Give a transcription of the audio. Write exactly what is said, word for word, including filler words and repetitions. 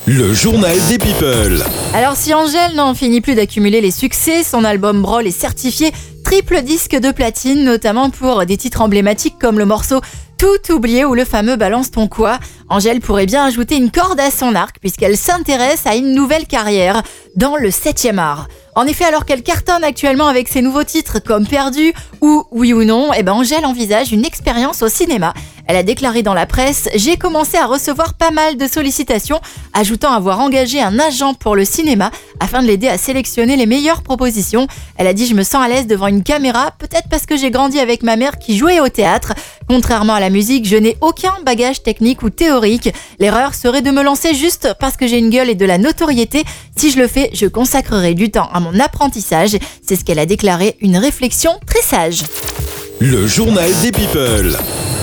Le journal des people. Alors si Angèle n'en finit plus d'accumuler les succès, son album Brawl est certifié triple disque de platine, notamment pour des titres emblématiques comme le morceau Tout oublié ou le fameux Balance ton quoi. Angèle pourrait bien ajouter une corde à son arc puisqu'elle s'intéresse à une nouvelle carrière dans le septième art. En effet, alors qu'elle cartonne actuellement avec ses nouveaux titres comme Perdu ou Oui ou non, eh ben Angèle envisage une expérience au cinéma. Elle a déclaré dans la presse « J'ai commencé à recevoir pas mal de sollicitations, ajoutant avoir engagé un agent pour le cinéma afin de l'aider à sélectionner les meilleures propositions. Elle a dit « Je me sens à l'aise devant une caméra, peut-être parce que j'ai grandi avec ma mère qui jouait au théâtre. Contrairement à la musique, je n'ai aucun bagage technique ou théorique. L'erreur serait de me lancer juste parce que j'ai une gueule et de la notoriété. Si je le fais, je consacrerai du temps à mon apprentissage. » C'est ce qu'elle a déclaré, une réflexion très sage. Le journal des people.